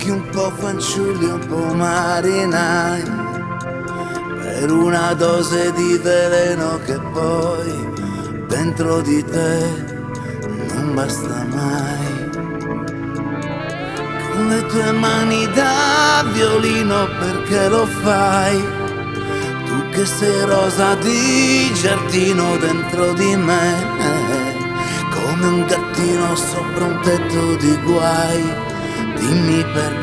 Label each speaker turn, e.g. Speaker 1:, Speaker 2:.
Speaker 1: Un po' fanciulli, un po' marinai, per una dose di veleno che poi dentro di te non basta mai. Con le tue mani da violino perché lo fai, tu che sei rosa di giardino dentro di me, come un gattino sopra un tetto di guai. Dimmi perché